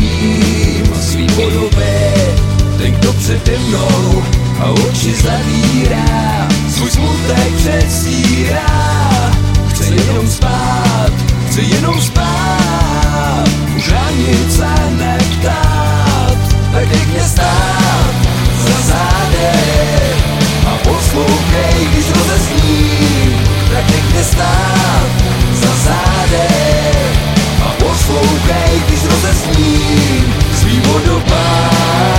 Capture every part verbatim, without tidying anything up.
rozezním svý podoby. Ten, kdo přede mnou a oči zavírá, svůj smutek předstírá. Chce jenom spát, chce jenom spát, už ani se neptát. Tak nech mě stát za zádech a poslouchej, když rozezním. Tak nech mě stát za zádech a poslouchej, když rozezním svý vodopád.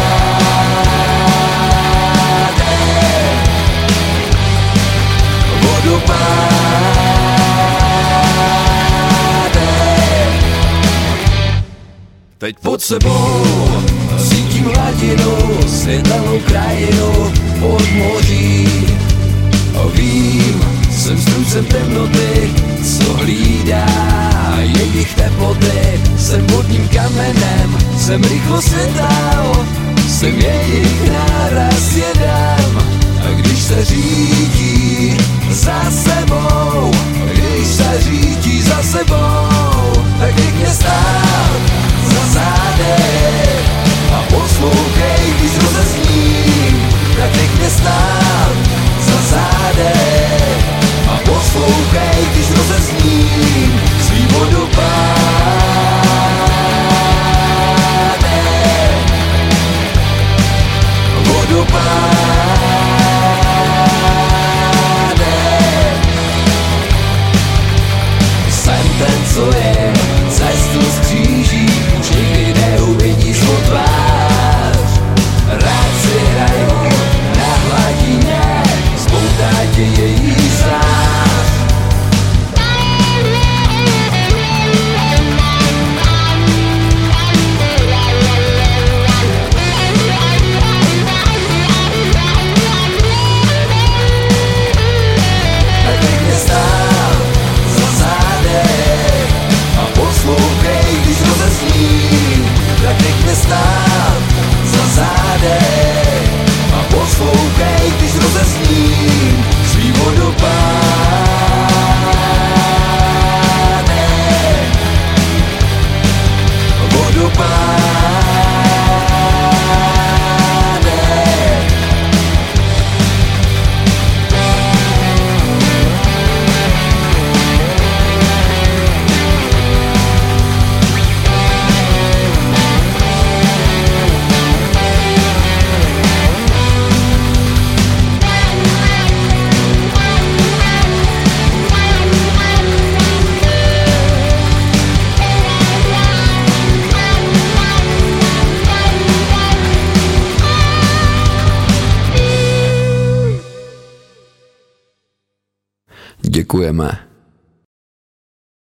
Teď pod sebou cítím hladinu, světelnou krajinu od moří. A vím, jsem strůjcem temnoty, co hlídá jejich teploty. Jsem vodním kamenem, jsem rychlo světel, jsem jejich náraz jedem. A když se řídí za sebou, když se řídí za sebou, tak nech mě stát za zádech a poslouchej, když rozezním. Tak nech mě stát za zádech a poslouchej, když rozezním svý vodopád. Jsem ten, co je cestu skříží, už nikdy neuvidí svou tvář. Rád si hraju na hladině, zpoutá tě její zář. Tak nech mě stát za zádech a poslouchej, když rozezním svý vodopád. Vodopád. Děkujeme.